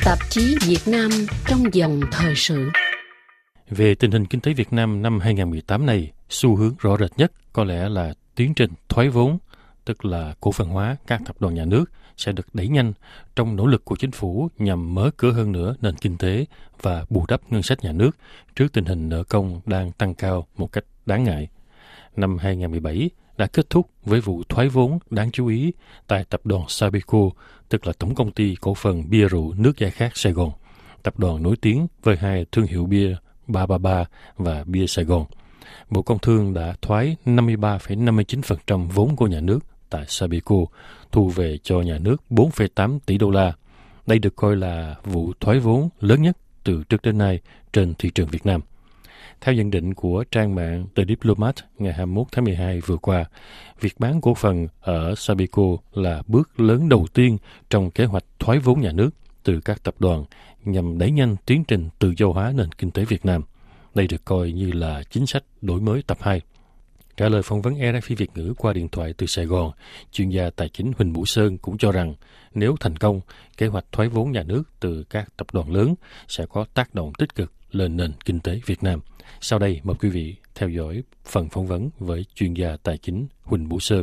Tạp chí Việt Nam trong dòng thời sự. Về tình hình kinh tế Việt Nam năm 2018 này, xu hướng rõ rệt nhất có lẽ là tiến trình thoái vốn, tức là cổ phần hóa các tập đoàn nhà nước sẽ được đẩy nhanh trong nỗ lực của chính phủ nhằm mở cửa hơn nữa nền kinh tế và bù đắp ngân sách nhà nước trước tình hình nợ công đang tăng cao một cách đáng ngại. Năm 2017 đã kết thúc với vụ thoái vốn đáng chú ý tại tập đoàn Sabeco, tức là Tổng công ty cổ phần bia rượu nước giải khát Sài Gòn, tập đoàn nổi tiếng với hai thương hiệu bia 333 và bia Sài Gòn. Bộ Công Thương đã thoái 53,59% vốn của nhà nước tại Sabeco, thu về cho nhà nước 4,8 tỷ đô la. Đây được coi là vụ thoái vốn lớn nhất từ trước đến nay trên thị trường Việt Nam. Theo nhận định của trang mạng The Diplomat ngày 21 tháng 12 vừa qua, việc bán cổ phần ở Sabeco là bước lớn đầu tiên trong kế hoạch thoái vốn nhà nước từ các tập đoàn nhằm đẩy nhanh tiến trình tự do hóa nền kinh tế Việt Nam. Đây được coi như là chính sách đổi mới tập 2. Trả lời phỏng vấn RFI Việt ngữ qua điện thoại từ Sài Gòn, chuyên gia tài chính Huỳnh Vũ Sơn cũng cho rằng nếu thành công, kế hoạch thoái vốn nhà nước từ các tập đoàn lớn sẽ có tác động tích cực lên nền kinh tế Việt Nam. Sau đây, mời quý vị theo dõi phần phỏng vấn với chuyên gia tài chính Huỳnh Vũ Sơn.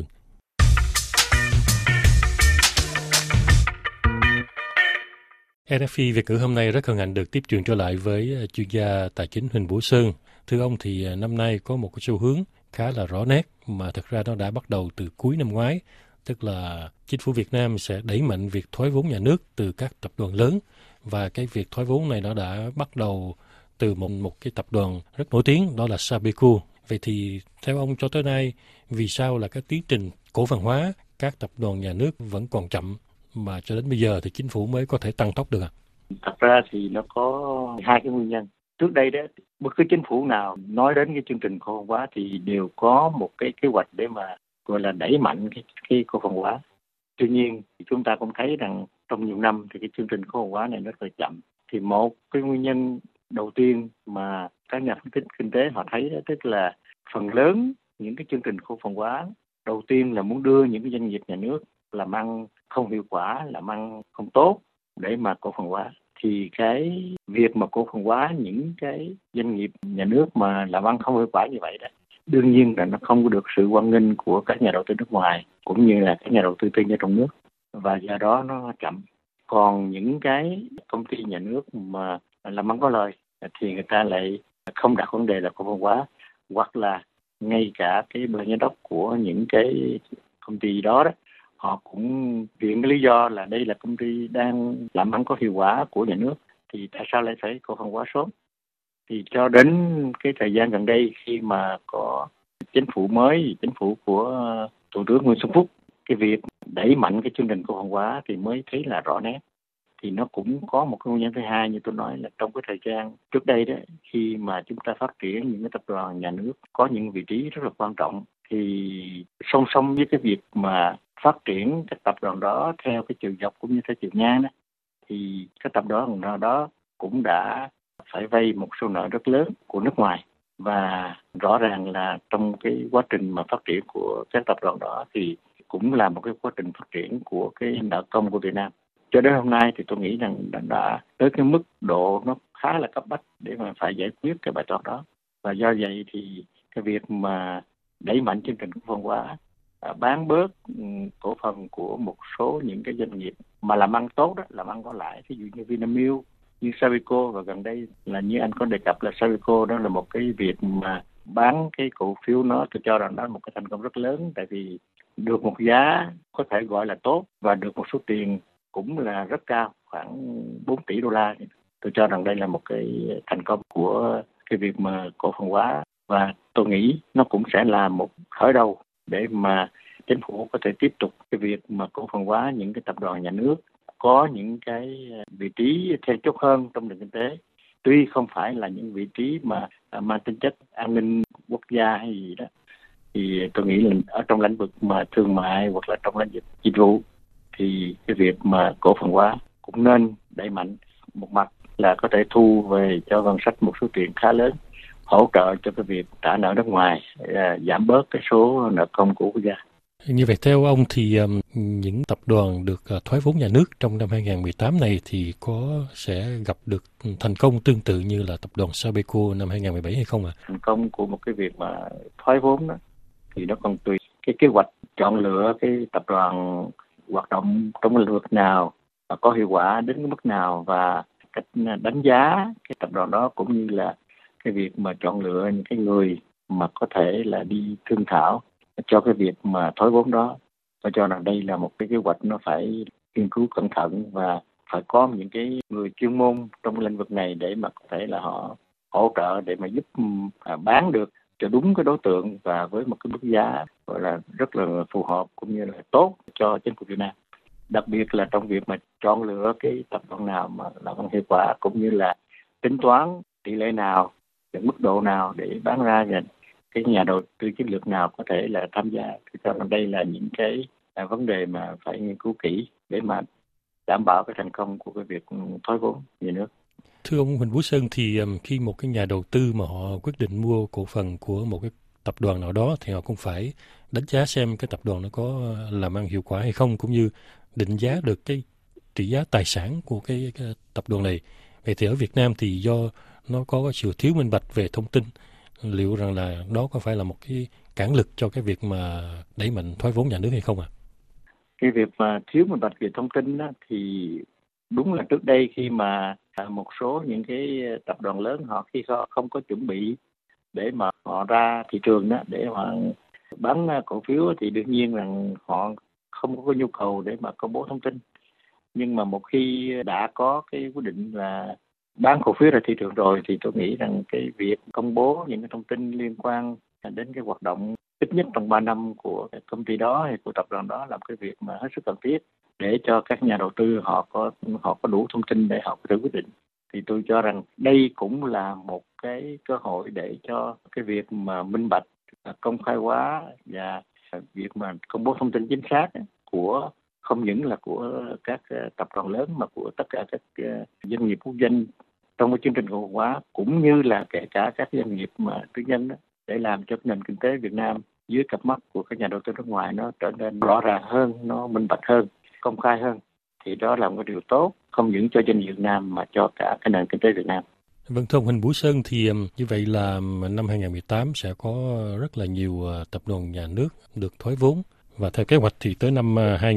RFI Việt ngữ hôm nay rất hân hạnh được tiếp chuyện trở lại với chuyên gia tài chính Huỳnh Vũ Sơn. Thưa ông, thì năm nay có một cái xu hướng khá là rõ nét mà thực ra nó đã bắt đầu từ cuối năm ngoái, tức là chính phủ Việt Nam sẽ đẩy mạnh việc thoái vốn nhà nước từ các tập đoàn lớn, và cái việc thoái vốn này nó đã bắt đầu từ một cái tập đoàn rất nổi tiếng, đó là Sabeco. Vậy thì theo ông cho tới nay, vì sao là cái tiến trình cổ phần hóa các tập đoàn nhà nước vẫn còn chậm mà cho đến bây giờ thì chính phủ mới có thể tăng tốc được ạ? Thật ra thì nó có hai cái nguyên nhân. Trước đây đó, bất cứ chính phủ nào nói đến cái chương trình cổ phần hóa thì đều có một cái kế hoạch để mà gọi là đẩy mạnh cái cổ phần hóa. Tuy nhiên thì chúng ta cũng thấy rằng trong nhiều năm thì cái chương trình cổ phần hóa này nó rất là chậm. Thì một cái nguyên nhân đầu tiên mà các nhà phân tích kinh tế họ thấy đó, tức là phần lớn những cái chương trình cổ phần hóa đầu tiên là muốn đưa những cái doanh nghiệp nhà nước làm ăn không hiệu quả, làm ăn không tốt để mà cổ phần hóa. Thì cái việc mà cổ phần hóa những cái doanh nghiệp nhà nước mà làm ăn không hiệu quả như vậy đó, đương nhiên là nó không có được sự hoan nghênh của các nhà đầu tư nước ngoài cũng như là các nhà đầu tư tư nhân trong nước, và do đó nó chậm. Còn những cái công ty nhà nước mà làm ăn có lời thì người ta lại không đặt vấn đề là cổ phần hóa, hoặc là ngay cả cái ban giám đốc của những cái công ty đó họ cũng viện cái lý do là đây là công ty đang làm ăn có hiệu quả của nhà nước thì tại sao lại phải cổ phần hóa sớm. Thì cho đến cái thời gian gần đây khi mà có chính phủ mới, chính phủ của Thủ tướng Nguyễn Xuân Phúc, cái việc đẩy mạnh cái chương trình cổ phần hóa thì mới thấy là rõ nét. Thì nó cũng có một cái nguyên nhân thứ hai, như tôi nói là trong cái thời gian trước đây đó, khi mà chúng ta phát triển những cái tập đoàn nhà nước có những vị trí rất là quan trọng, thì song song với cái việc mà phát triển các tập đoàn đó theo cái chiều dọc cũng như theo chiều ngang đó, thì các tập đoàn đó cũng đã phải vay một số nợ rất lớn của nước ngoài. Và rõ ràng là trong cái quá trình mà phát triển của các tập đoàn đó thì cũng là một cái quá trình phát triển của cái nợ công của Việt Nam. Cho đến hôm nay thì tôi nghĩ rằng đã tới cái mức độ nó khá là cấp bách để mà phải giải quyết cái bài toán đó. Và do vậy thì cái việc mà đẩy mạnh chương trình cổ phần hóa, bán bớt cổ phần của một số những cái doanh nghiệp mà làm ăn tốt đó, làm ăn có lãi, ví dụ như Vinamilk, như Sabeco, và gần đây là như anh có đề cập là Sabeco, đó là một cái việc mà bán cái cổ phiếu nó, tôi cho rằng đó là một cái thành công rất lớn, tại vì được một giá có thể gọi là tốt và được một số tiền cũng là rất cao, khoảng 4 tỷ đô la. Tôi cho rằng đây là một cái thành công của cái việc mà cổ phần hóa, và tôi nghĩ nó cũng sẽ là một khởi đầu để mà chính phủ có thể tiếp tục cái việc mà cổ phần hóa những cái tập đoàn nhà nước có những cái vị trí then chốt hơn trong nền kinh tế. Tuy không phải là những vị trí mà mang tính chất an ninh quốc gia hay gì đó, thì tôi nghĩ là ở trong lĩnh vực mà thương mại hoặc là trong lĩnh vực dịch vụ thì cái việc mà cổ phần hóa cũng nên đẩy mạnh. Một mặt là có thể thu về cho ngân sách một số tiền khá lớn, hỗ trợ cho cái việc trả nợ nước ngoài, giảm bớt cái số nợ công của quốc gia. Như vậy theo ông thì những tập đoàn được thoái vốn nhà nước trong năm 2018 này thì sẽ gặp được thành công tương tự như là tập đoàn Sabeco năm 2017 hay không ạ? Thành công của một cái việc mà thoái vốn đó thì nó còn tùy cái kế hoạch chọn lựa cái tập đoàn hoạt động trong lĩnh vực nào và có hiệu quả đến cái mức nào, và cách đánh giá cái tập đoàn đó, cũng như là cái việc mà chọn lựa những cái người mà có thể là đi thương thảo cho cái việc mà thoái vốn đó. Tôi cho rằng đây là một cái kế hoạch nó phải nghiên cứu cẩn thận và phải có những cái người chuyên môn trong cái lĩnh vực này để mà có thể là họ hỗ trợ để mà giúp bán được cho đúng cái đối tượng và với một cái mức giá gọi là rất là phù hợp cũng như là tốt cho chính phủ Việt Nam. Đặc biệt là trong việc mà chọn lựa cái tập đoàn nào mà làm hiệu quả, cũng như là tính toán tỷ lệ nào, mức độ nào để bán ra, và cái nhà đầu tư chiến lược nào có thể là tham gia. Thì cho rằng đây là những cái vấn đề mà phải nghiên cứu kỹ để mà đảm bảo cái thành công của cái việc thoái vốn nhà nước. Thưa ông Huỳnh Vũ Sơn, thì khi một cái nhà đầu tư mà họ quyết định mua cổ phần của một cái tập đoàn nào đó thì họ cũng phải đánh giá xem cái tập đoàn nó có làm ăn hiệu quả hay không, cũng như định giá được cái trị giá tài sản của cái tập đoàn này. Vậy thì ở Việt Nam thì do nó có sự thiếu minh bạch về thông tin, liệu rằng là đó có phải là một cái cản lực cho cái việc mà đẩy mạnh thoái vốn nhà nước hay không ạ? Cái việc mà thiếu minh bạch về thông tin đó, thì đúng là trước đây khi mà một số những cái tập đoàn lớn khi họ không có chuẩn bị để mà họ ra thị trường đó để mà bán cổ phiếu, thì đương nhiên rằng họ không có nhu cầu để mà công bố thông tin. Nhưng mà một khi đã có cái quyết định là bán cổ phiếu ra thị trường rồi, thì tôi nghĩ rằng cái việc công bố những cái thông tin liên quan đến cái hoạt động ít nhất trong 3 năm của công ty đó hay của tập đoàn đó là một cái việc mà hết sức cần thiết để cho các nhà đầu tư họ có đủ thông tin để họ có thể quyết định. Thì tôi cho rằng đây cũng là một cái cơ hội để cho cái việc mà minh bạch, công khai hóa và việc mà công bố thông tin chính xác của không những là của các tập đoàn lớn mà của tất cả các doanh nghiệp quốc doanh trong cái chương trình cổ phần hóa, cũng như là kể cả các doanh nghiệp mà tư nhân đó, để làm cho nền kinh tế Việt Nam dưới cặp mắt của các nhà đầu tư nước ngoài nó trở nên rõ ràng hơn, nó minh bạch hơn, công khai hơn. Thì đó là một điều tốt không những cho doanh nghiệp Việt Nam mà cho cả cái nền kinh tế Việt Nam. Vâng, thưa ông Huỳnh Vũ Sơn, thì như vậy là năm 2018 sẽ có rất là nhiều tập đoàn nhà nước được thoái vốn. Và theo kế hoạch thì tới năm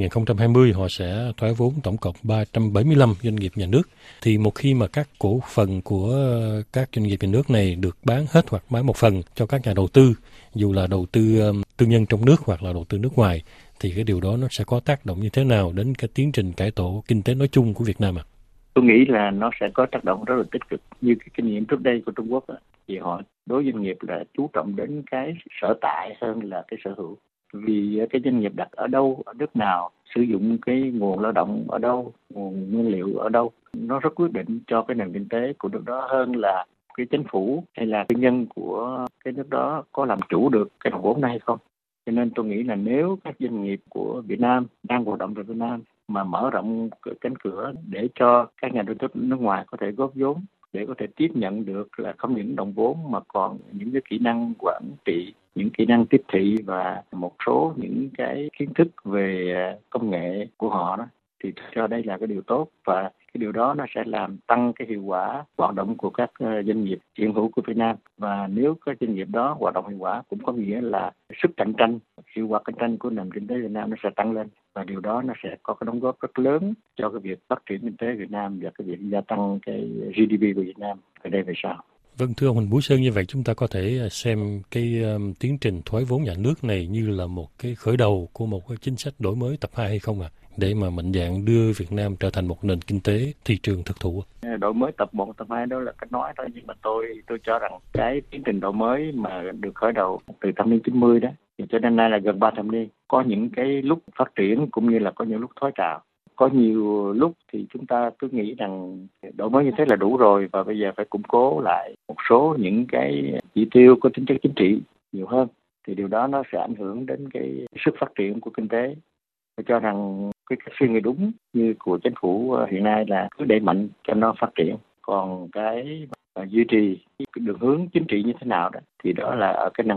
2020 họ sẽ thoái vốn tổng cộng 375 doanh nghiệp nhà nước. Thì một khi mà các cổ phần của các doanh nghiệp nhà nước này được bán hết hoặc bán một phần cho các nhà đầu tư, dù là đầu tư tư nhân trong nước hoặc là đầu tư nước ngoài, thì cái điều đó nó sẽ có tác động như thế nào đến cái tiến trình cải tổ kinh tế nói chung của Việt Nam ạ? Tôi nghĩ là nó sẽ có tác động rất là tích cực. Như cái kinh nghiệm trước đây của Trung Quốc thì họ đối với doanh nghiệp là chú trọng đến cái sở tại hơn là cái sở hữu. Vì cái doanh nghiệp đặt ở đâu, ở nước nào, sử dụng cái nguồn lao động ở đâu, nguồn nguyên liệu ở đâu, nó rất quyết định cho cái nền kinh tế của nước đó hơn là cái chính phủ hay là tư nhân của cái nước đó có làm chủ được cái đồng vốn này hay không. Cho nên tôi nghĩ là nếu các doanh nghiệp của Việt Nam đang hoạt động tại Việt Nam mà mở rộng cánh cửa để cho các nhà đầu tư nước ngoài có thể góp vốn, để có thể tiếp nhận được là không những đồng vốn mà còn những cái kỹ năng quản trị, những kỹ năng tiếp thị và một số những cái kiến thức về công nghệ của họ đó, thì cho đây là cái điều tốt, và cái điều đó nó sẽ làm tăng cái hiệu quả hoạt động của các doanh nghiệp hiện hữu của Việt Nam. Và nếu các doanh nghiệp đó hoạt động hiệu quả cũng có nghĩa là sức cạnh tranh, hiệu quả cạnh tranh của nền kinh tế Việt Nam nó sẽ tăng lên, và điều đó nó sẽ có cái đóng góp rất lớn cho cái việc phát triển kinh tế Việt Nam và cái việc gia tăng cái GDP của Việt Nam từ đây về sau. Vâng, thưa ông Huỳnh Vũ Sơn, như vậy chúng ta có thể xem cái tiến trình thoái vốn nhà nước này như là một cái khởi đầu của một cái chính sách đổi mới tập 2 hay không ạ? Để mà mạnh dạn đưa Việt Nam trở thành một nền kinh tế thị trường thực thụ. Đổi mới tập 1, tập 2 đó là cách nói thôi, nhưng mà tôi cho rằng cái tiến trình đổi mới mà được khởi đầu từ thập niên 90 đó, thì cho đến nay là gần 3 thập niên, có những cái lúc phát triển cũng như là có những lúc thoái trào. Có nhiều lúc thì chúng ta cứ nghĩ rằng đổi mới như thế là đủ rồi và bây giờ phải củng cố lại một số những cái chỉ tiêu có tính chất chính trị nhiều hơn, thì điều đó nó sẽ ảnh hưởng đến cái sức phát triển của kinh tế. Tôi cho rằng cái suy nghĩ đúng như của chính phủ hiện nay là cứ đẩy mạnh cho nó phát triển, còn cái duy trì cái đường hướng chính trị như thế nào đó thì đó là ở cái năng lực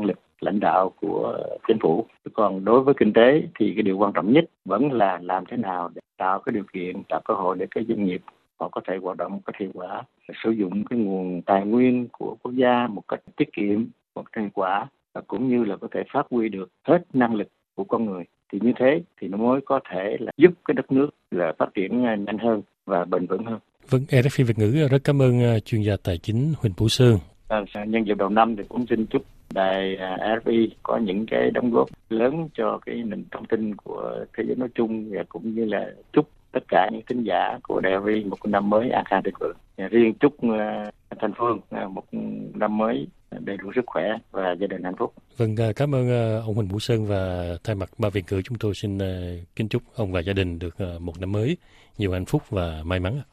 lãnh đạo của chính phủ. Còn đối với kinh tế thì cái điều quan trọng nhất vẫn là làm thế nào để tạo cái điều kiện, tạo cơ hội để các doanh nghiệp họ có thể hoạt động có hiệu quả, sử dụng cái nguồn tài nguyên của quốc gia một cách tiết kiệm, một cách hiệu quả, và cũng như là có thể phát huy được hết năng lực của con người. Thì như thế thì nó mới có thể là giúp cái đất nước là phát triển nhanh hơn và bền vững hơn. Vâng, RFI Việt ngữ rất cảm ơn chuyên gia tài chính Huỳnh Vũ Sơn. Nhân dịp đầu năm thì cũng xin chúc đài RFI có những cái đóng góp lớn cho cái nền thông tin của thế giới nói chung, và cũng như là chúc tất cả những thính giả của đài RFI một năm mới an khang thịnh vượng. Riêng chúc Thành Phương một năm mới đầy đủ sức khỏe và gia đình hạnh phúc. Vâng, cảm ơn ông Huỳnh Vũ Sơn, và thay mặt Ban Việt ngữ chúng tôi xin kính chúc ông và gia đình được một năm mới nhiều hạnh phúc và may mắn.